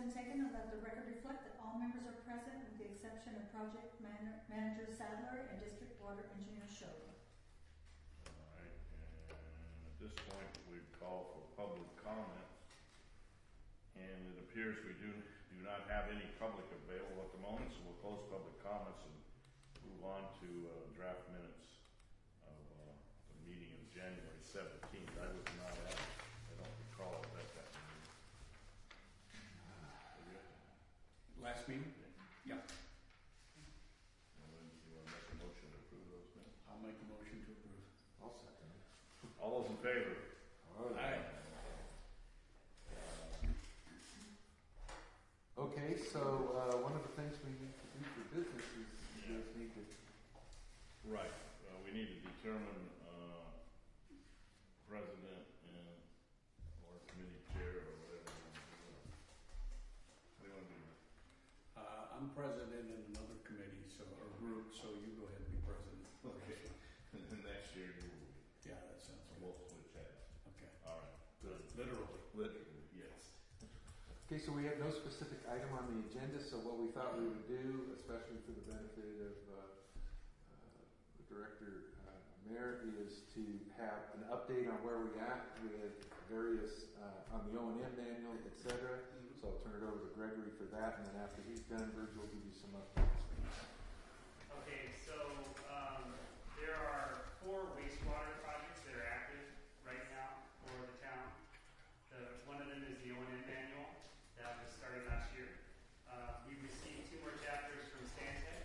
been taken, and let the record reflect that all members are present with the exception of Project Manager Sadler and District Water Engineer Schober. All right, and at this point we call for public comment. And it appears we do not have any public available at the moment, so we'll close public comments and move on to draft minutes of the meeting of January 17th. I was not at it. I don't recall it at that meeting. Last meeting? Yeah. And then you want to make a motion to approve those minutes? I'll make a motion to approve. I'll second it. All those in favor? All right. Okay, so one of the things we need to do for business is you guys need to... Right. We need to determine president and or committee chair or whatever. What do you want to do? I'm president in another committee, or group, so you go ahead and be president. Okay. And then next year you will be. Yeah, that sounds good. We'll switch heads. Okay. All right. Good. Literally, yes. Okay, so we have no specific item on the agenda, so what we thought we would do, especially for the benefit of the Director Mayor, is to have an update on where we're at with various, on the O&M manual, etc. So I'll turn it over to Gregory for that, and then after he's done, Virgil will give you some updates. Okay, so there are 4 wastewater projects that are active right now for the town. One of them is the O&M manual that was started last year. We received 2 more chapters from Stantec,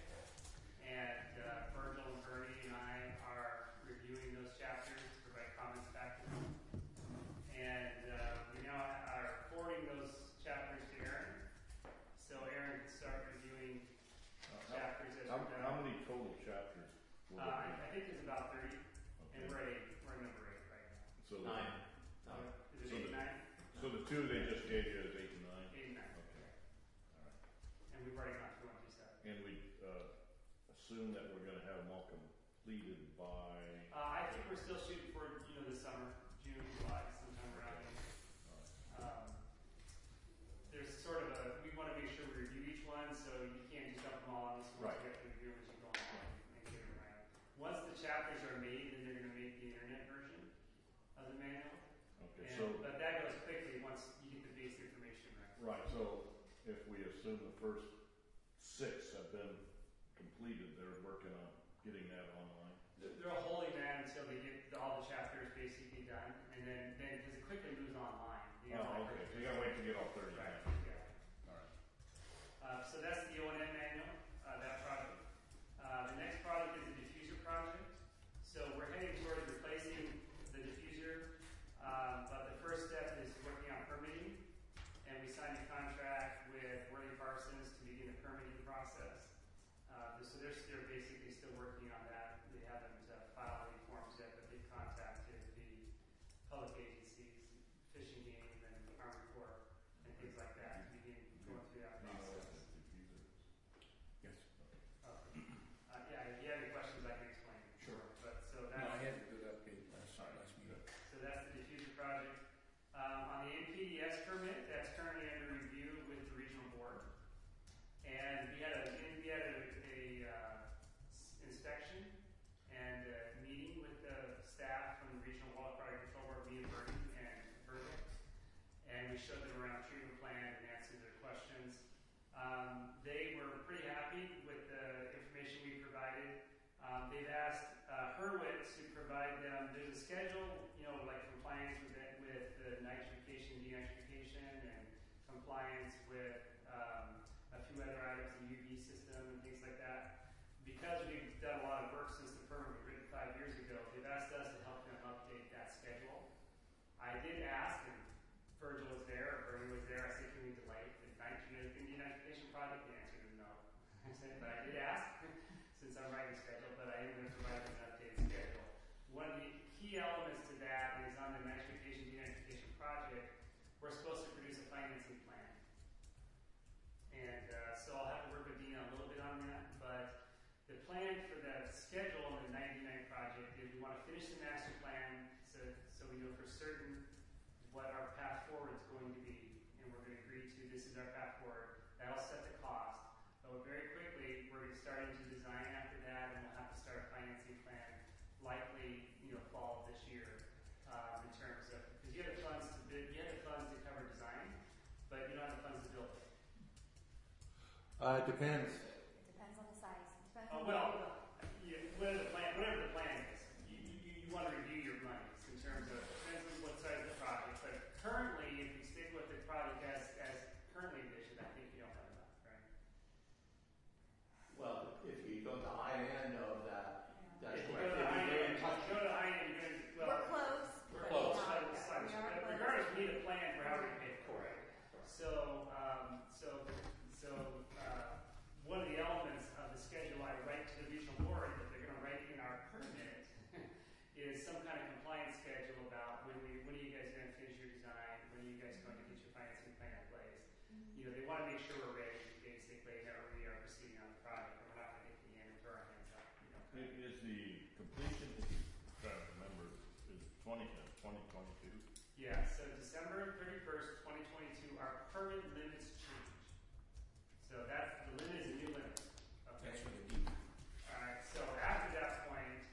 and Virgil and Bernie and I are reviewing those chapters to provide comments back to them. And we now are forwarding those chapters to Aaron, so Aaron can start reviewing chapters as we're done. How many total chapters? I think there's about 30, and we're number 8 right now. So 9. Is it 8 and 9? So the 2 they just gave you is 8 and 9? 8 and 9. Okay. All right. And we've already gone through 1 through 7. And we assume that we're going to have them all completed by... I think we're still shooting for, this summer, June, July, sometime around there. There's sort of we want to make sure we review each one, so you can't just dump them all on this one. Right. So you have to review them as you go along and get them around. Once the chapters are made, then they're going to make the internet version of the manual. Okay, But that goes quickly once you get the basic information right. Right, so if we assume the first 6 have been completed, they're working on getting that online. They're holding that until they get all the chapters basically done, and then because it quickly moves online. Okay. So you got to wait to get all 30 right. done. Yeah. All right. So that's the O&M manual, that project. The next project is the diffuser project. So we're heading towards replacing the diffuser, but the first step is working on permitting, and we signed a contract with Worthy Parsons to begin the permitting process. So they're basically still working on that. They haven't filed any forms yet, but they've contacted the public agencies, Fish and Game and Army Corps, and things like that to begin going through that process. yes. Yeah, if you have any questions, I can explain. Sure. But so No, that's, I had a good update last meeting. so that's the diffuser project. On the NPDES permit, that's currently under review with the regional board. And we had a inspection and a meeting with the staff from the Regional Water Quality Control Board, me and Bernie and Virgil. And we showed them around the treatment plan and answered their questions. They were pretty happy with the information we provided. They've asked Hurwitz to provide them, there's a schedule, like compliance with the nitrification, denitrification, and compliance with a few other items, the UV system and things like that. Because we've done a lot of work since the permit was written 5 years ago, they've asked us to help them update that schedule. I did ask, and Virgil was there, or Bernie was there, I said, can we delay the denitrification project? The answer is no. I said, but I did ask, since I'm writing the schedule, but I am going to provide an updated schedule. One of the key elements to that is on the nitrification denitrification project, we're supposed to produce a financing plan. And so I'll have to work with Dina a little bit on that, but the plan for the schedule on the 99 project is we want to finish the master plan so we know for certain what our path forward is going to be. And we're going to agree to this is our path It depends. It depends on the size. It depends on Well, the yeah, whatever the plan is, you want to review your monies in terms of, depends on what size of the project, but currently, if you stick with the project as currently envisioned, I think you don't have enough, right? Well, if you go to the high end of that, that's If you correct. go to the high If end, you go go to the high end, you're going to, well. We're close. We're but close. not- But we are close. regardless, we need a plan for how we're going to pay for it. So, one of the elements of the schedule I write to the regional board that they're going to write in our permit is some kind of compliance schedule about when are you guys going to finish your design, when are you guys going to get your financing plan in place. You know, they want to make sure we're ready basically, that we are proceeding on the project, and we're not going to hit the end and throw our hands up. You know, Is the completion, trying to remember, is 2022? Yeah, so December 31st, 2022, our permit limits change. So that's, the limit is a new limit. Okay. That's what I need. Alright, so after that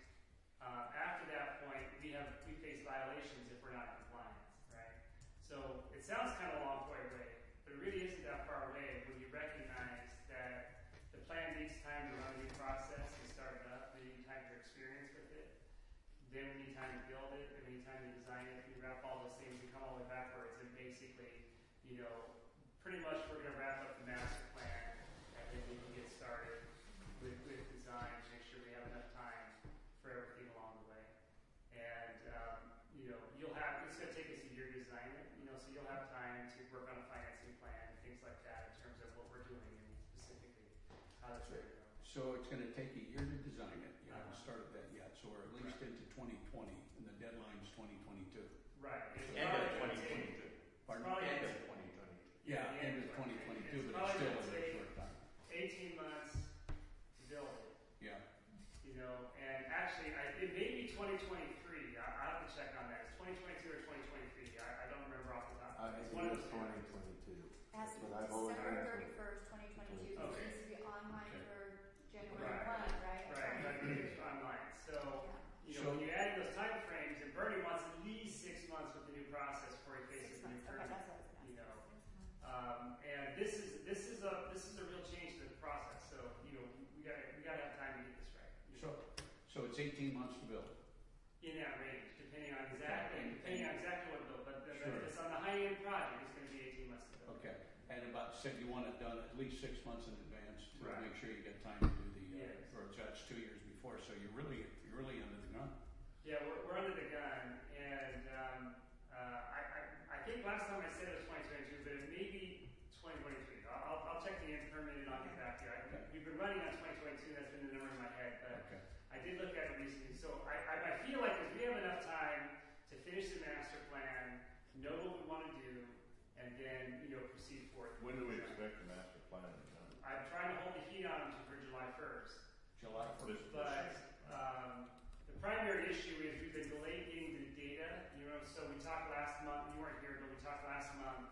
point, we face violations if we're not in compliance, right? So it sounds kind of a long way away, but it really isn't that far away when you recognize that the plan needs time to run a new process and start it up, we need time for experience with it. Then we need time to build it, and we need time to design it, we wrap all those things and come all the way backwards, and basically, you know, pretty much we're gonna wrap up the master plan, and then we can get started with design, to make sure we have enough time for everything along the way. And, you know, it's gonna take us a year to design it, you know, so you'll have time to work on a financing plan, and things like that, in terms of what we're doing, and specifically how that's going to go. So it's gonna take a year to design it, you haven't started that yet, so we're at least into 2020, and the deadline's 2022. Right. It's End of probably gonna take- 2022. Pardon? probably End gonna of take- 2022. Yeah, the end of of 2022, It's but it's probably still a gonna very take short time. 18 months to build it. Yeah, You know, and actually, it may be 2023. I have to check on that. It's 2022 or 2023. I don't remember off the top. I It's think one it of was those two. 2022. Has to But be I've always December been- 31st, 2022. It Okay. needs to be online Okay. for January Right. 1, right? Right, but it's online. So, Yeah. you know, So- when you add those time frames, and Bernie wants at least 6 months with the new process before he 6 faces the new months. Okay, permit. that's what I was You gonna know, ask. and this is a real change to the process. So, you know, we gotta have time to get this right. You know, so it's 18 months to build. in that range, depending on exactly what build. But Sure. if it's on the high end project, it's going to be 18 months to build. Okay, and about, said you want it done at least 6 months in advance to Right. make sure you get time to do the, Yes. or that's 2 years before, so you're really under the gun. Yeah, we're under the gun, and I think last time I said it was 2022, but it may be 2023. I'll check the permit and I'll get back to you. Okay. We've been running on 2022. That's been the number in my head, but Okay, I did look at it recently. So I feel like if we have enough time to finish the master plan, know what we want to do, and then proceed forward. When do we expect the master plan to be done? I'm trying to hold the heat on them for July 1st. July 1st. But the primary issue is we've been delayed getting the data. So we talked last month. You weren't here, but we talked last month.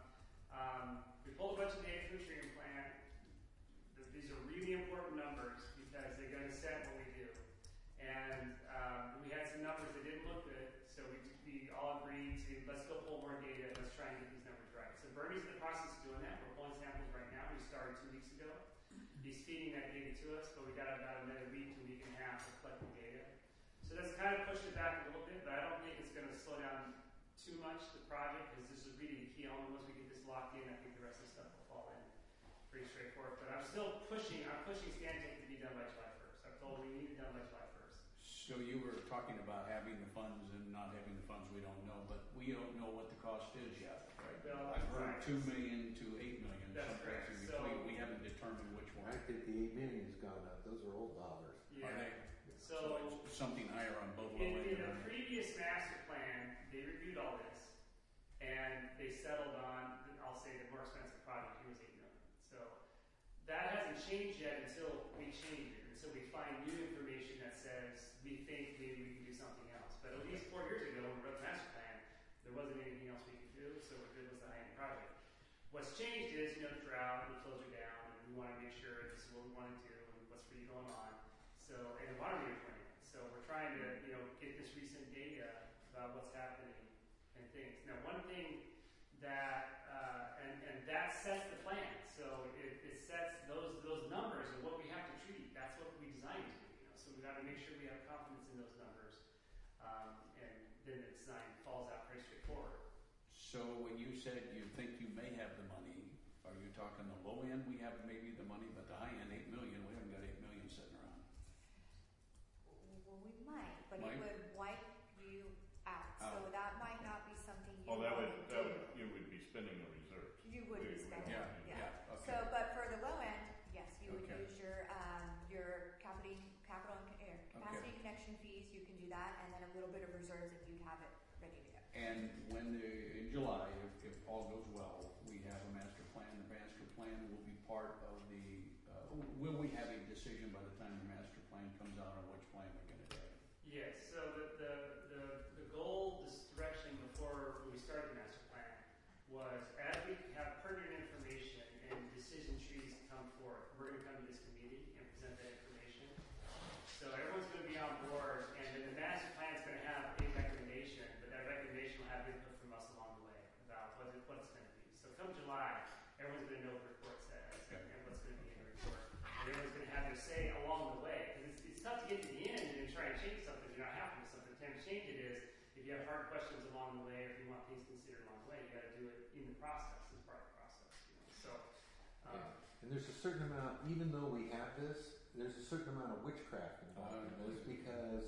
We pulled a bunch of data from the treatment plant. These are really important numbers because they're going to set what we do. And we had some numbers that didn't look good, so we all agreed to let's go pull more data. Let's try and get these numbers right. So Bernie's in the process of doing that. We're pulling samples right now. We started 2 weeks ago. He's feeding that data to us, but we got about another week to a week and a half to collect the data. So that's kind of pushed it back a little bit, but I don't think it's going to slow down too much the project because this is really the key element. Once we get this locked in, I think the rest of the stuff will fall in pretty straightforward. But I'm still pushing. I'm pushing Stantec to be done by July 1st. I've told him we need it done by July 1st. So you were talking about having the funds and not having the funds, we don't know, but we don't know what the cost is yet, right? Well, I've heard right. 2 million to 8 million, That's someplace correct. in So- between. We haven't determined which one. I think the 8 million's gone up. Those are old dollars. Yeah. Are they? So it's something higher on both low in end the and high. previous master plan, they reviewed all this, and they settled on, I'll say, the more expensive project. It was $8 million. So that hasn't changed yet until we change it, until we find new information that says we think maybe we can do something else. But at least 4 years ago, when we wrote the master plan, there wasn't anything else we could do, so we're good with the high-end project. What's changed is, the drought, and the flows are down, and we want to make sure this is what we want to do, and what's really going on. So, and the water meter's running. So we're trying to, get this recent data about what's happening and things. Now, one thing that, and that sets the plan. So it sets those then the design falls out pretty straightforward. So when you said you think you may have the money, are you talking the low end, we have maybe the money, but the high end, 8 million, we haven't got 8 million sitting around? Well, we might, but Might? it would wipe you out. So Out. that might not be something you Oh, want to do. you would be spending the reserves. You would be spending, Yeah, yeah. yeah, okay. So, but for the low end, yes, you would Okay. use your capacity connection fees, you can do that, and then a little bit of reserves if you'd have it ready to go. And when in July, if all goes well, we have a master plan. The master plan will be part of the. Will we have a decision by the time the master plan comes out on which plan we're going to do? Yes, so the goal, this direction before we started the master plan was as we have pertinent information and decision trees come forth, we're going to come to this committee and present that information. So everyone's going to be on board, and then the master plan is going to have a recommendation, but that recommendation will have input from us along the way about what it's going to be. So come July, everyone's going to know what the report says and what's going to be in the report. And everyone's going to have their say along the way, because it's tough to get to the end and then try and change something if you're not happy with something. The time to change it is if you have hard questions along the way, or if you want things considered along the way, you got to do it in the process, as part of the process. So. And there's a certain amount, even though we have this, there's a certain amount of witchcraft involved in this because,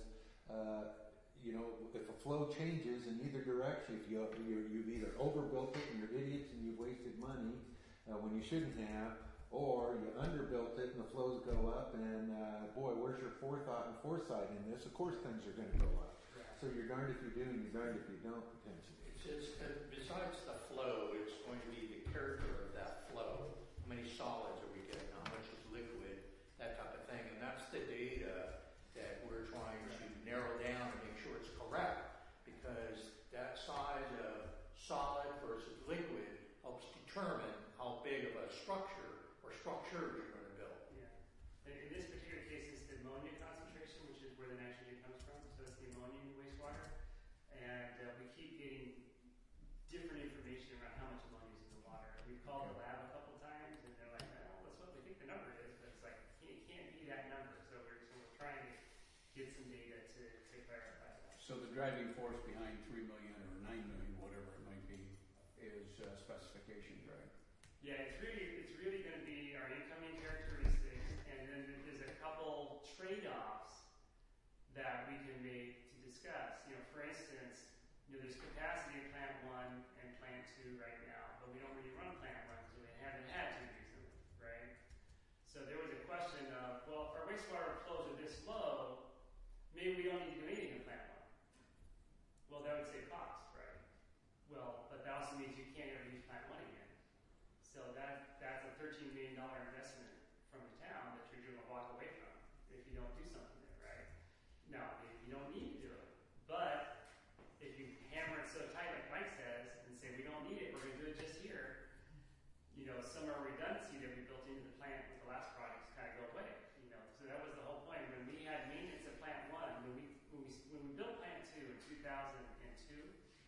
if a flow changes in either direction, if you've either overbuilt it and you're idiots and you've wasted money when you shouldn't have, or you underbuilt it and the flows go up and boy, where's your forethought and foresight in this? Of course things are going to go up. So you're darned if you do and you're darned if you don't, potentially. It's just, besides the flow, it's going to be the character of that flow. How many solids are we getting? How much is liquid? That type of thing. And that's the data that we're trying to narrow down and make sure it's correct. Because that size of solid versus liquid helps determine how big of a structure or structure you're going to build. Yeah. In this particular case, it's the ammonia concentration, which is where the nitrogen comes from. So it's the ammonia in the wastewater. And we keep getting different information around how much ammonia is in the water. We've called the lab a couple times, and they're like, well, that's what we think the number is. But it's like, it can't be that number. So we're trying to get some data to clarify that. So the driving force behind 3 million or 9 million, whatever it might be, is specifications, right? Yeah, it's really going to be our incoming characteristics, and then there's a couple trade-offs that we can make to discuss. For instance, there's capacity in Plant 1 and Plant 2 right now, but we don't really run Plant 1 because we haven't had to recently, right? So there was a question of, well, if our wastewater flows are this low, maybe we don't need to do anything in Plant 1. Well, that would save cost, right? Well, but that also means you can't ever use Plant 1 again. So that's a $13 million investment from the town that you're going to walk away from if you don't do something there, right? Now, maybe you don't need to do it, but if you hammer it so tight, like Mike says, and say we don't need it, we're going to do it just here, some of our redundancy that we built into the plant with the last projects kind of go away. So that was the whole point. When we had maintenance of Plant 1, when we built Plant 2 in 2002,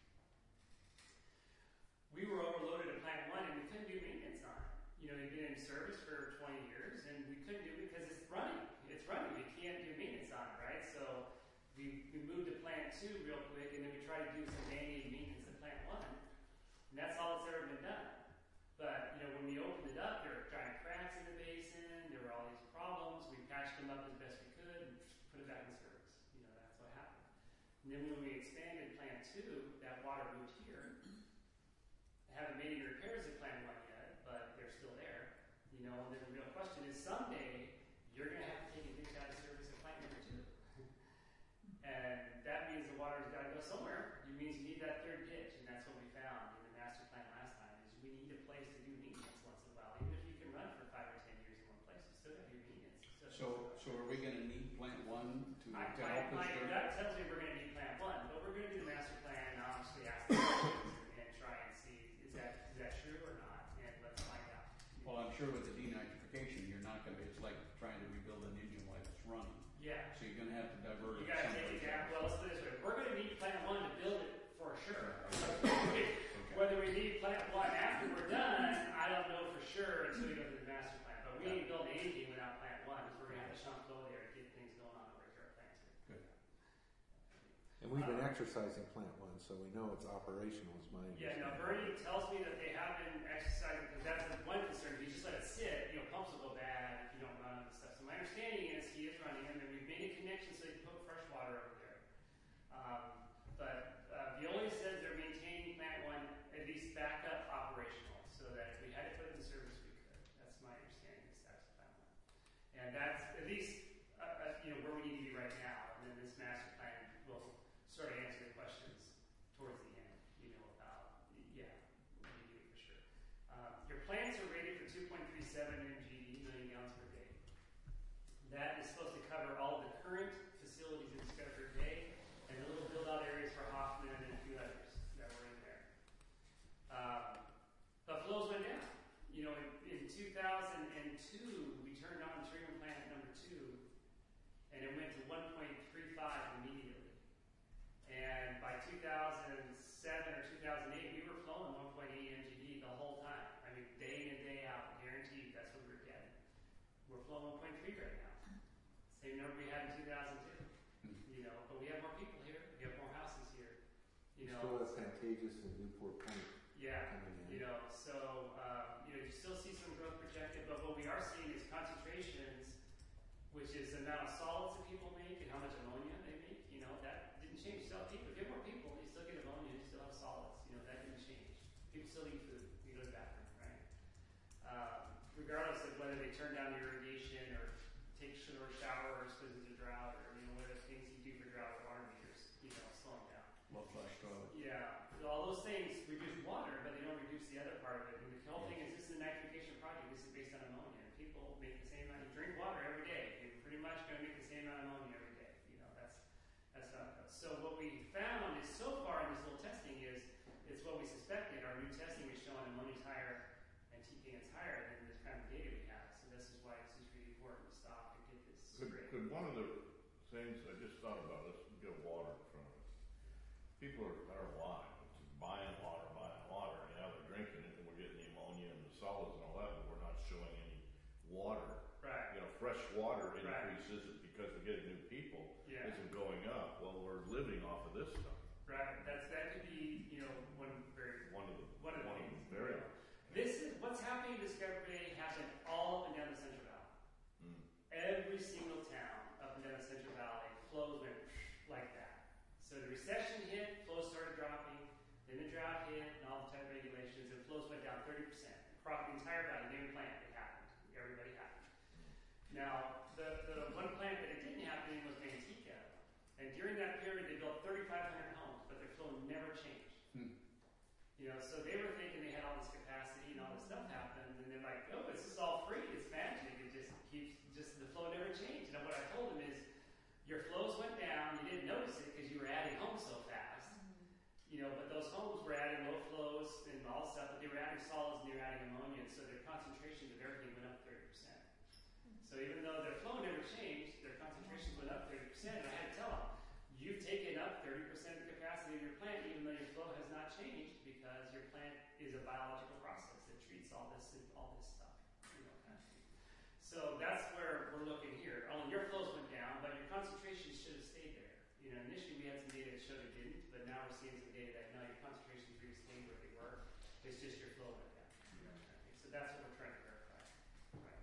we were overloaded at Plant 1 and we couldn't do maintenance on it. It'd been in service for 20 years and we couldn't do it because it's running. It's running. We can't do maintenance on it, right? So we moved to Plant 2 real quick and then we tried to do some manual maintenance at Plant 1. And that's all that's ever been done. But, when we opened it up, there were giant cracks in the basin. There were all these problems. We patched them up as best we could and put it back in service. That's what happened. And then when we expanded Plant 2, that water moved here. I haven't made any repairs at Plant 1 yet, but they're still there. And then the real question is someday you're going to have to take a ditch out of service at Plant number 2. And that means the water's got to go somewhere. It means you need that third ditch, and that's what we found in the master plan last time, is we need a place to do maintenance once in a while. Even if you can run for 5 or 10 years in one place, you still got to do maintenance. So are we going to need Plant 1 to help us? My gut tells me we're going to need Plant 1, but we're going to do the master plan and obviously ask the questions and try and see is that true or not, and let's find out. Well, I'm sure with the denitrification, you're not going to. It's like trying to rebuild an engine while it's running. Yeah. So you're going to have to divert You it. got to take it down. Well, let's put it this way: we're going to need Plant 1 to build it for sure. Okay. Whether we need Plant 1 after we're done, I don't know for sure until we go to the master plan. But we ain't building anything without Plant 1, because we're going to have to chunk go there to get things going on over here at Plant 2. Good. And We've been exercising Plant One, so we know it's operational, is my Yeah, understanding. now Bernie tells me that they have been exercising, because that's the one concern. If you just let it sit, pumps will go bad if you don't run it and stuff. So my understanding is he is running them, and we've made a connection so they can put fresh water over there. But Veolia says they're maintaining Plant One at least backup operational, so that if we had to put it in service, we could. That's my understanding of the status of Plant One. And that's at least where we need to be right now. And then this master plan will sort of answer the questions towards the end, about, what do you do for sure. Your plants are rated for 2.37 MGD, million gallons per day. That is supposed to cover all of the current facilities in Discovery Bay and the little build-out areas for Hoffman and a few others that were in there. But flows went down. In 2002, we turned on treatment plant number 2, and it went to 1.35 immediately. And by 2007 or 2008, we were flowing 1.8 MGD the whole time. I mean, day in and day out, guaranteed. That's what we were getting. We're flowing 1.3 right now. Same number we had in 2002. But we have more people here. We have more houses here. Still have Pantages and Newport Point. Yeah. coming in. You still see some growth projected, but what we are seeing is concentrations, which is the amount of solids that people make and how much ammonia they make. That didn't change. Still have people. If you have more people, you still get ammonia, you still have solids. That didn't change. People still eat food. You go to the bathroom, right? Regardless of whether they turn down the irrigation or take showers because it's a drought, or what are the things you do for drought with water meters, slowing down. Low flush toilet. Yeah, so all those things reduce water, but they don't reduce the other part of it. And the whole thing is, this is a nitrification project. This is based on ammonia. People make the same amount. You drink water every day. You're pretty much going to make the same amount of ammonia every day. That's not good. So what we found is so far in this little testing is it's what we suspected. Our new testing is showing ammonia's higher and TPN's higher than this kind of data we have. So this is why this is really important to stop and get this straight. Could one of the things I just thought about is get water from it. People are lying. Buying water, they're drinking it, and we're getting the ammonia and the solids and all that, but we're not showing any water. Right. Fresh water Right. increases it because we're getting new people. Yeah. Isn't going up. Well, we're living off of this stuff. Right. That could be one of the things. variables. This is what's happening in Discovery Bay happened all up and down the Central Valley. Every single town up and down the Central Valley, flows went like that. So the recession hit, flows started dropping, then the drought hit and all the type regulations, and flows went down 30%. Across the entire valley, name plant, it happened. Everybody happened. Now, the one plant that it didn't happen in was Manteca. And during that period, they built 3,500 homes, but their flow never changed. So they were thinking they had all this capacity and all this stuff happened, and they're like, oh, this is all free, it's magic, it just keeps, the flow never changed. And what I told them is, your flows went down, you didn't notice it because you were adding homes so fast, but those homes were adding low flows and all stuff, but they were adding solids and they were adding ammonia, so their concentrations of everything went up 30%. So even though their flow never changed, their concentrations went up 30%, and I had to tell them, you've taken up 30% of the capacity of your plant, even though your flow has not changed, because your plant is a biological process that treats all this stuff, kind of thing. So that's where we're looking here. Only your flows went down, but your concentrations should have stayed there. Initially we had some data that showed it didn't, but now we're seeing some data that no, your concentrations really stayed where they were. It's just your flow went down. Kind of thing. So that's what we're trying to verify. Right.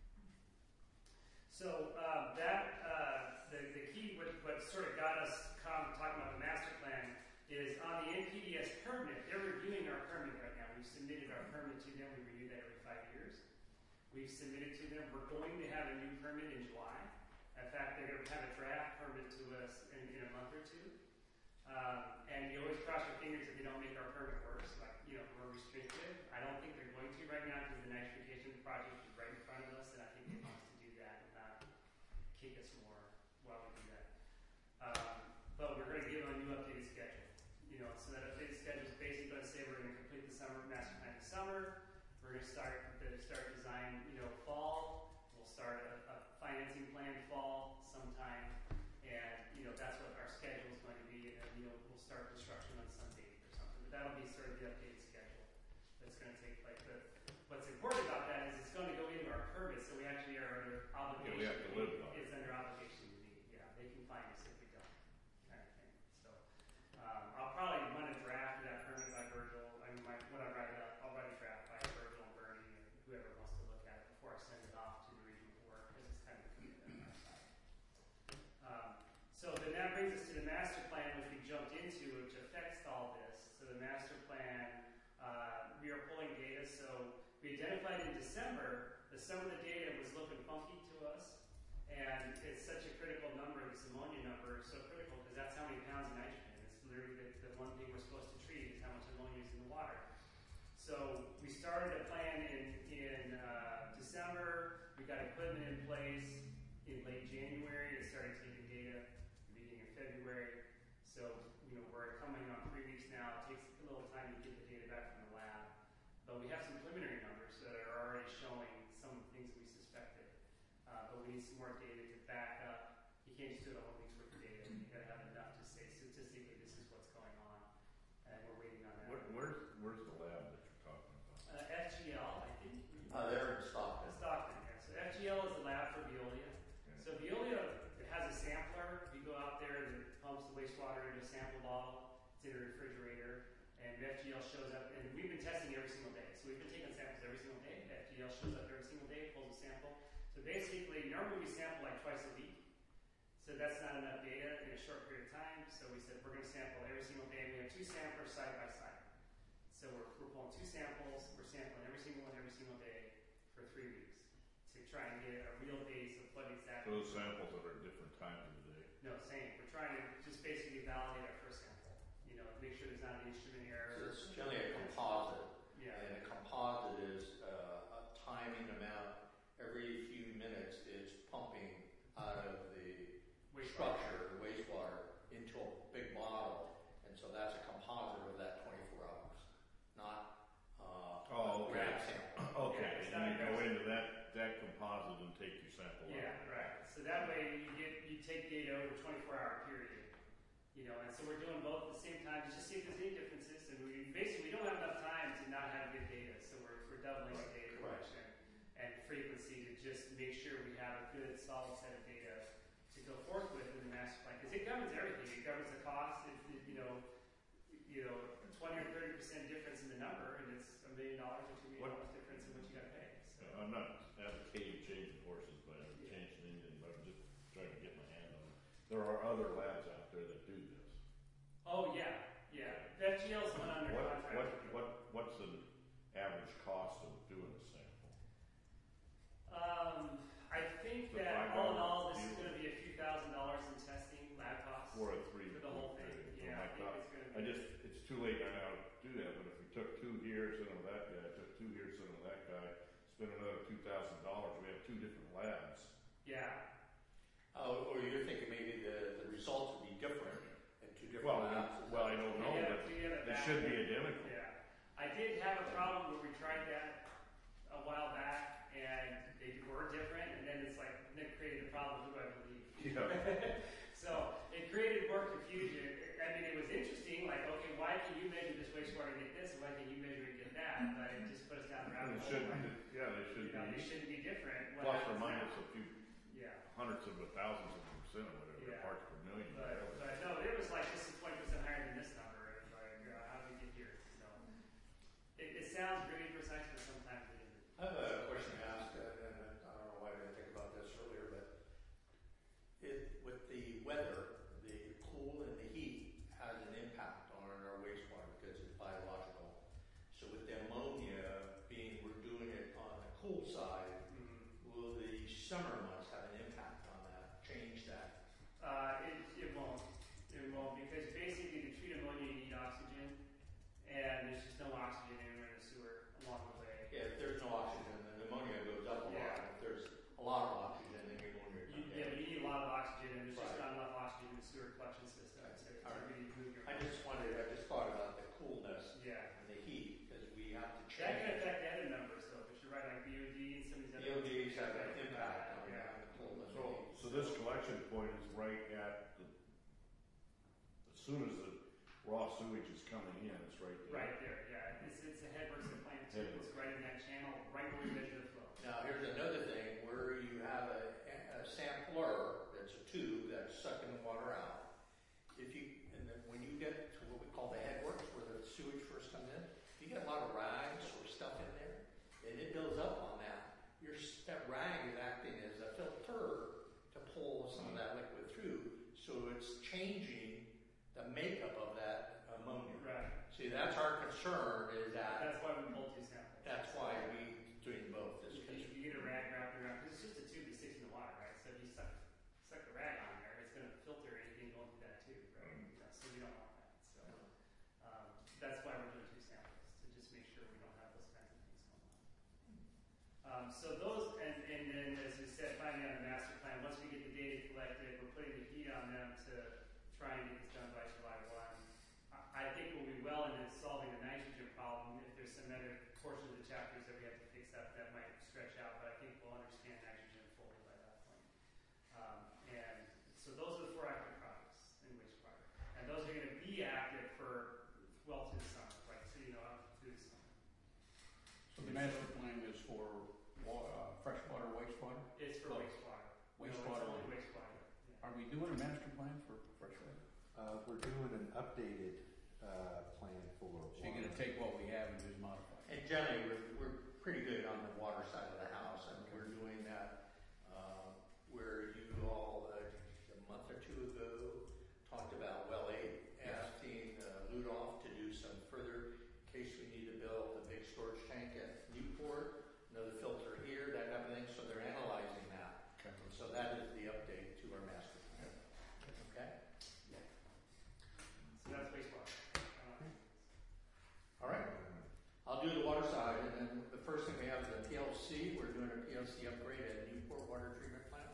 So the key, what sort of got us talking about the master plan is on the NPDES permit. They're reviewing our permit right now. We've submitted our permit to them. We renew that every 5 years. We've submitted to them. We're going to have a new permit in July. In fact, they're going to have a draft permit to us in a month or two. And you always cross your fingers if they don't make our permit worse. We're restricted. I don't think they're going to right now because the nitrification project is right in front of us, and I think they want us to do that and not kick us more while we do that. But we're going to give them a new updated schedule. So that updated schedule is basically going to say we're going to complete the summer master plan this summer. We're going to start design, fall. We'll start a financing plan fall sometime, and that's what our schedule is going to be. And we'll start construction on some date or something. But that'll be sort of the updated schedule that's going to take place. But what's important about that is it's going to go into our permit, so we actually are under obligation. Yeah, we have to live by it. It's under obligation to meet. Yeah, they can fine us if we don't, kind of thing. So December, some of the data was looking funky to us, and it's such a critical number, this ammonia number is so critical because that's how many pounds of nitrogen. It's literally the one thing we're supposed to treat is how much ammonia is in the water. So we started a plan in December. We got equipment in place in late January. It started taking data beginning of February. So we're coming on 3 weeks now. It takes a little time to get the data back from the lab, but we have some preliminary numbers that are already showing some of the things that we suspected. But we need some more data to back up. You can't just do it a whole week's worth of data. You got to have enough to say statistically this is what's going on, and we're waiting on that. Where's the lab that you're talking about? FGL, I think. They're in Stockton. Stockton, yeah. So FGL is the lab for Veolia. So Veolia has a sampler. You go out there and it pumps the wastewater into a sample bottle. It's in a refrigerator, and FGL shows up. And we've been testing every single day. So we've been taking samples every single day. FGL shows up every single day, pulls a sample. So basically, normally we sample like twice a week. So that's not enough data in a short period of time. So we said we're going to sample every single day. We have 2 samplers side by side. So we're pulling 2 samples. We're sampling every single one every single day for 3 weeks to try and get a real base of what exactly. Those samples that are different times of the day. No, same. We're trying to just basically validate our first sample. Make sure there's not an instrument So error. it's generally a composite. Yeah. And a composite is a timing amount. Every few minutes it's pumping out of the structure, the wastewater, into a big bottle. And so that's a composite of that 24 hours, not Oh, okay. grab sample. Okay, Yeah, it's and you not go into that composite and take your sample out. Yeah, right. So that way you take data over a 24-hour period. And so we're doing both at the same time to just see if there's any differences. And we don't have enough time to not have good data. So we're doubling the data collection and frequency to just make sure we have a good solid set of data to go forth with in the master plan. Because it governs everything. It governs the cost. 20 or 30% difference in the number, and it's $1 million or $2 million difference in what you got to pay. So. I'm not advocating changing horses, but I'm changing engines, but I'm just trying to get my hand on it. There are other labs out there that do this. Oh yeah. FGL is one under contract. What's the average cost of doing a sample? I think So that $5 all in all, this is deal. going to be a few $1,000s in testing, lab costs For a 3 for the whole thing. period. Yeah, I think it's going to be. It's too late right now to do that, but if we took 2 here, sent them to that guy, took 2 here, sent them to that guy, spent another $2,000, we have 2 different labs. Yeah. Or you're thinking maybe the results would be different in 2 different Well, labs. I don't know, but they should be identical. Yeah. I did have a problem where we tried that a while back, and they were different, and then it's like, Nick created a problem, who do I believe? Yeah. So it created more confusion. I mean, it was interesting, like, okay, why can you measure this wastewater and get this, and why can you measure and get that? But it just put us down the rabbit It hole. should be, yeah, they should They be shouldn't be different. What plus or happens minus now? a few Yeah. hundreds of thousands of percent or whatever, Yeah. parts per million. But no, it was like, this is 20% higher than this number. And like, how did we get here? So it sounds really precise, but sometimes it isn't. I have a question to ask, and I don't know why I didn't think about this earlier, but with the weather, the cool and the heat has an impact on our wastewater because it's biological. So with the ammonia being, we're doing it on the cool side, will the summer months have an impact on that, change that? It won't. It won't, because basically to treat ammonia you need oxygen, and there's just no oxygen anywhere in the sewer along the way. Yeah, if there's no oxygen, then the ammonia goes up a lot. Yeah. If there's a lot of oxygen, then the ammonia comes Yeah, down. but you need a lot of oxygen, and there's just Right. not enough oxygen in the sewer collection system to really move your. I just thought about the coolness Yeah. and the heat, because we have to That can change. affect the other numbers though, but you're right, like BOD and some of these other. DODs have an impact on Yeah. the coolness. and the heat. So this collection point is right at as soon as the raw sewage is coming in, it's right there. Right there, yeah. It's a headworks of plant too. It's right in that channel, right where we measure the flow. Now, here's another thing where you have a sampler that's a tube that's sucking the water out. And then when you get to what we call the headworks, where the sewage first comes in, if you get a lot of rags or stuff in there, and it builds up on that, that rag is acting as a filter to pull some of that liquid through. So it's changing the makeup of that ammonia. Right. See, that's our concern, is that That's why we pull 2 samples. that's why we doing both. Is So those, and then as we said, finally on the master plan, once we get the data collected, we're putting the heat on them to try and get this done by July 1. I think we'll be well into solving the nitrogen problem. If there's some other portions of the chapters that we have to fix up, that might stretch out, but I think we'll understand nitrogen fully by that point. And so those are the 4 active projects in wastewater. And those are going to be active for well through the summer, right? So, up through the summer. So the master plan is for freshwater, wastewater? It's for Both. wastewater. Wastewater. No, it's only wastewater. Yeah. Are we doing a master plan for freshwater? We're doing an updated plan for So you're water. gonna take what we have and just modify it? And generally, we're pretty good on the water side of the house, and we're doing that, where you all, a month or 2 ago, talked about well 8, asking Ludoff to do some further, in case we need to build a big storage tank at Newport, another filter here, that type of thing, so they're analyzing that. Okay. And so that is the update to our master plan. Okay? So that's wastewater. All right. I'll do the water side, and then the first thing we have is a PLC. We're doing a PLC upgrade at Newport Water Treatment Plant.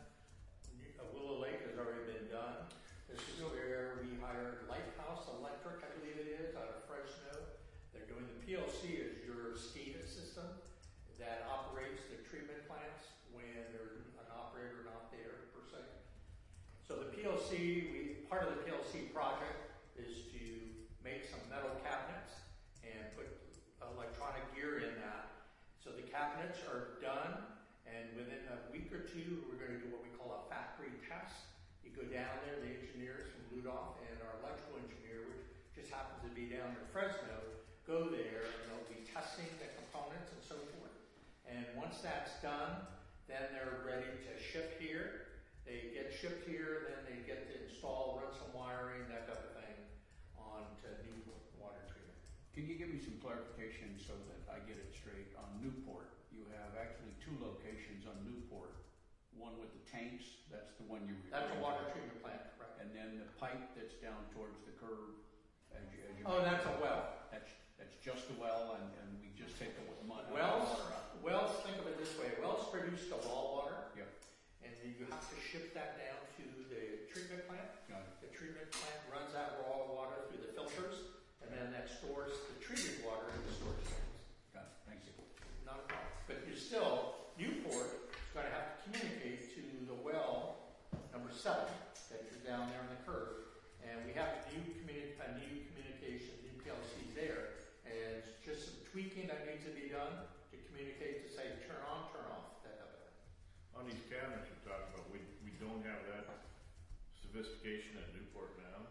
Willow Lake has already been done. This is where we hired Lighthouse Electric, I believe it is, out of Fresno. They're doing the PLC is your SCADA system that operates the treatment plants when there's an operator not there, per se. So the PLC, part of the PLC project is to make some metal cabinets and put electronic gear in that. So the cabinets are done, and within a week or 2, we're going to do what we call a factory test. You go down there, the engineers from Ludoff and our electrical engineer, which just happens to be down in Fresno, go there and they'll be testing the components and so forth. And once that's done, then they're ready to ship here. They get shipped here, then they get to install, run some wiring, that type of thing, onto Newport Water Treatment. Can you give me some clarification so that I get it straight? On Newport, you have actually 2 locations on Newport. One with the tanks, that's the one you That's a referred water to. treatment plant, correct? And then the pipe that's down towards the curb as you Oh, that's a well. That's just a well, and we just take the water Wells, out. wells, think of it this way, wells produce the raw water. Yep. And then you have to ship that down to the treatment plant. Got it. The treatment plant runs that raw water through the filters, and then that stores the treated water in the storage tanks. Got it. Thank you. Not a problem. But you still, Newport is going to have to communicate to the well number 7 that you're down there on the curve. And we have a new communication, new PLC there. And it's just some tweaking that needs to be done to communicate to say turn on, turn off, that type of thing. On these cabinets you're talking about, we don't have that sophistication at Newport now.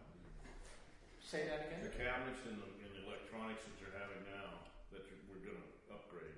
Say that The again? cabinets and the electronics that you're having now, that we're gonna upgrade.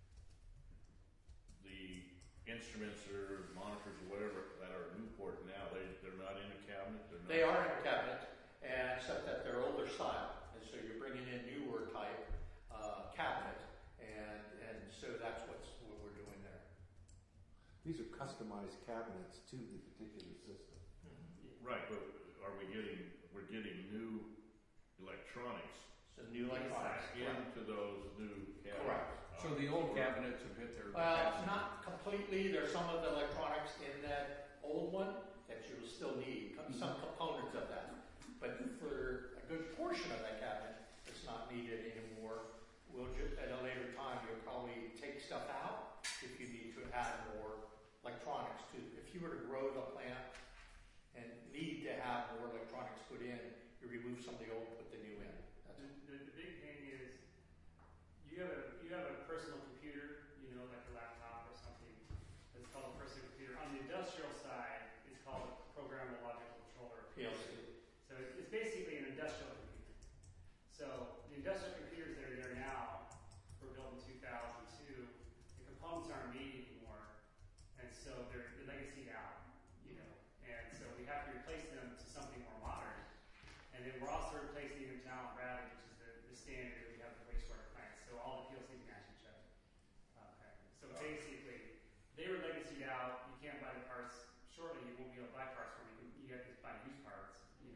The instruments or monitors or whatever that are Newport now, they're not in a cabinet, they're not. They are in a cabinet, and except that they're older style. And so you're bringing in newer type cabinet, and so that's what we're doing there. These are customized cabinets to the particular system. Right, but we're getting new electronics So new electronics. into those new cabinets. Correct. So the old cabinets have hit their Well, capacity. not completely. There's some of the electronics in that old one that you will still need, some components of that. But for a good portion of that cabinet, it's not needed anymore. We'll just, at a later time, you'll probably take stuff out if you need to add more electronics to. If you were to grow the plant and need to have more electronics put in, you remove some of the old, put the new in. That's all. The big thing is you have a personal computer, like a laptop or something. It's called a personal computer. On the industrial side, it's called a programmable logical controller. PLC. So it's basically an industrial computer. So the industrial computers that are there now were built in 2002. The components aren't made anymore, and so they're legacied out. And so we have to replace them to something more modern. And then we're also replacing them to Allen Bradley, which is the standard that we have for wastewater plants. So all the PLCs match each other. So basically, they were legacied out. You can't buy the parts. Shortly, you won't be able to buy parts from them. You have to buy used parts.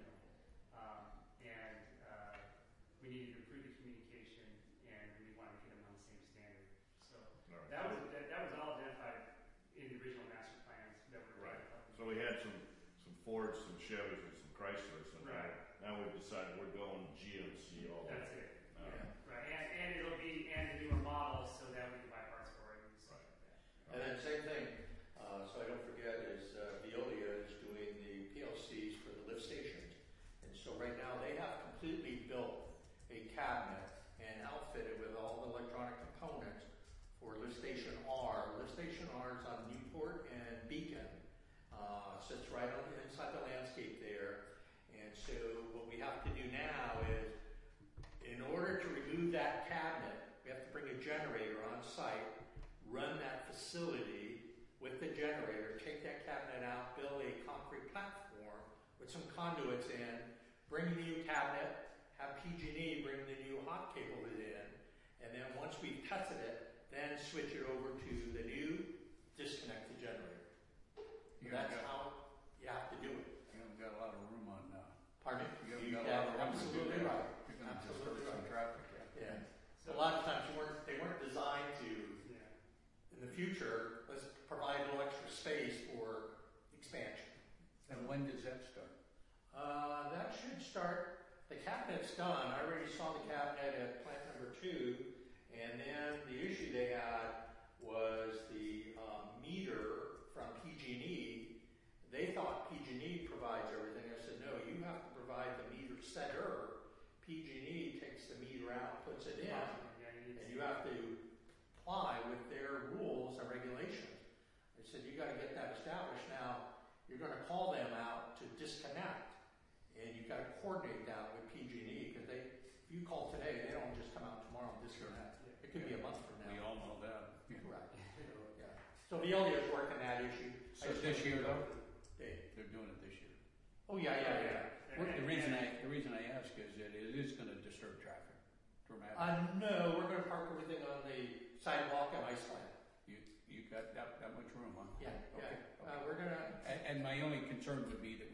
We needed to improve the communication, and we wanted to get them on the same standard. So All right. that was all Fords, some Chevys, and some Chryslers, and Right. now we've decided we're going GMC all the way. That's it. Yeah. Right, and it'll be, and the newer models so that we can buy parts for it and stuff like that. And then same thing, so I don't forget, is Veolia is doing the PLCs for the lift stations. And so right now, they have completely built a cabinet and outfitted with all the electronic components for lift station R. Lift station R is on Newport and Beacon. Sits right on inside the landscape there. And so what we have to do now is, in order to remove that cabinet, we have to bring a generator on site, run that facility with the generator, take that cabinet out, build a concrete platform with some conduits in, bring the new cabinet, have PG&E bring the new hot cable in, and then once we've tested it, then switch it over to the new disconnected generator. That's how you have to do it. You haven't got a lot of room on, Pardon me? you haven't got a lot of room to do Absolutely that. right. You're gonna disturb Absolutely some right. traffic, Yeah. So, A lot of times they weren't designed to, yeah. in the future, let's provide a little extra space for expansion. And when does that start? That should start, the cabinet's done. I already saw the cabinet at plant number 2, and then the issue they had was the meter from PG&E. They thought PG&E provides everything. I said, no, you have to provide the meter setter. PG&E takes the meter out, puts it in, and you have to comply with their rules and regulations. They said, you got to get that established. Now, you're going to call them out to disconnect, and you've got to coordinate that with PG&E, because if you call today, they don't just come out tomorrow and disconnect. It could be a month from now. We all know that. Right. Yeah. So Veolia is working that issue. So this year though? They- They're doing it this year. Oh, yeah. The reason I ask is that it is gonna disturb traffic dramatically. No, we're gonna park everything on the sidewalk and ice plant. You got that much room, huh? Yeah. Okay. We're gonna, And my only concern would be that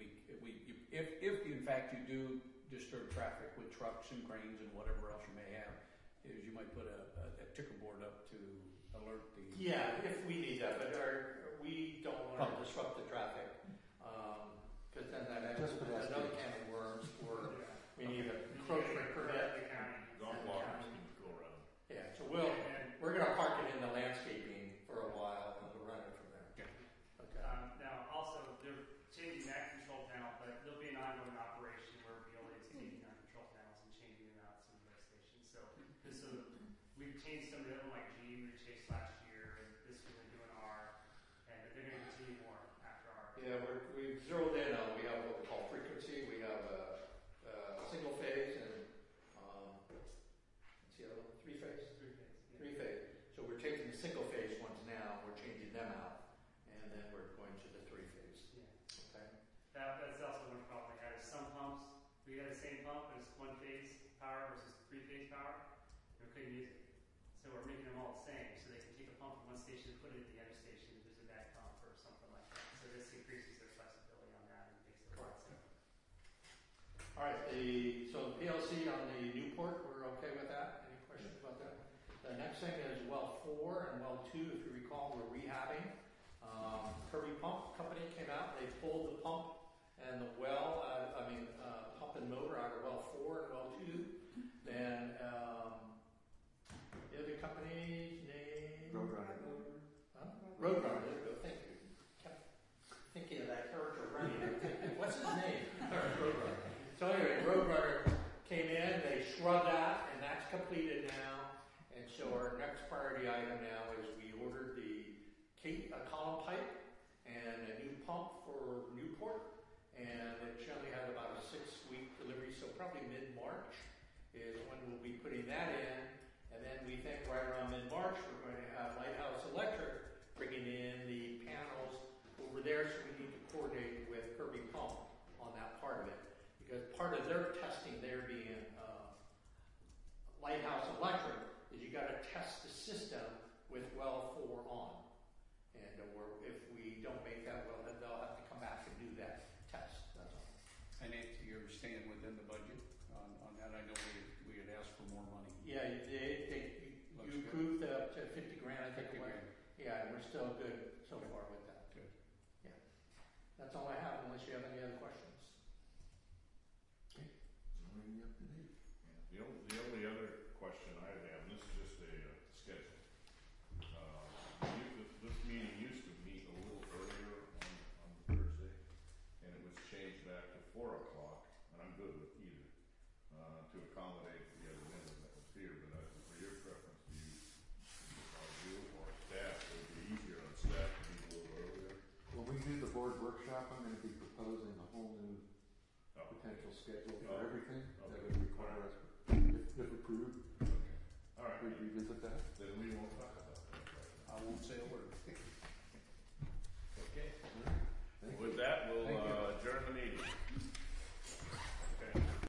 if in fact you do disturb traffic with trucks and cranes and whatever else you may have, is you might put a ticker board up to alert the. yeah, if we need that, but we don't want to disrupt the traffic. Because then that Just adds pedestrians. another can of worms for, we need a encroachment permit. The county. Dog walkers need to go around. Yeah, so we're gonna park it in the landscaping for a while and we'll run it from there. Okay. Okay. Now, also, they're changing that control panel, but there'll be an ongoing operation where Veolia is taking our control panels and changing them out to some lift stations. So we've changed some of them, like G, we changed last year, and this year they're doing R, and they're going to continue more after R. Yeah, we've zeroed in on, we have what we call frequency, we have single phase and, what's the other one? Three phase? Three phase. So we're taking the single phase ones now, we're changing them out, and then we're going to the three phase. Yeah. Okay? That's also one problem we had is some pumps, we had the same pump, but it's one phase power versus three phase power, and we couldn't use it. So we're making them all the same, so they can take a pump from one station and put it at the other station if there's a bad pump or something like that. So this increases their flexibility on that and makes it a lot simpler. All right, so the PLC on the Newport, we're okay with that? Any questions about that? The next thing is well 4 and well 2, if you recall, we're rehabbing. Kirby Pump Company came out, they pulled the pump and the well, pump and motor out of well 4 and well 2. Then, the other company's name? Roadrunner. Huh? Roadrunner, there you go, thank you. Kept thinking of that character running, what's his name? Roadrunner. So anyway, Roadrunner came in, they shrugged that, and that's completed now. And so our next priority item now is we ordered the column pipe and a new pump for Newport, and it generally has about a 6-week delivery, so probably mid-March is when we'll be putting that in. And then we think right around mid-March we're going to have Lighthouse Electric bringing in the panels over there, so we need to coordinate with Kirby Pump on that part of it. Because part of their testing there being Lighthouse Electric is you got to test the system with well 4 on. And if we don't make that well, then they'll have to come back and do that test. That's all. And you're staying within the budget on that. I know we had asked for more money. Yeah, you approved up to $50,000, I think it was. Yeah, and we're still good so far with that. Good. Yeah. That's all I have, unless you have any other The only other question I have, and this is just a schedule. This meeting used to meet a little earlier on Thursday, and it was changed back to 4 o'clock, and I'm good with either, to accommodate the other member that was here, but for your preference, do you or staff, it would be easier on staff to be a little earlier. When we do the board workshop, I'm gonna be proposing a whole new potential schedule for everything that would require us, if approved, Okay. All right. we revisit that. Then we won't talk about that right now. I won't say a word.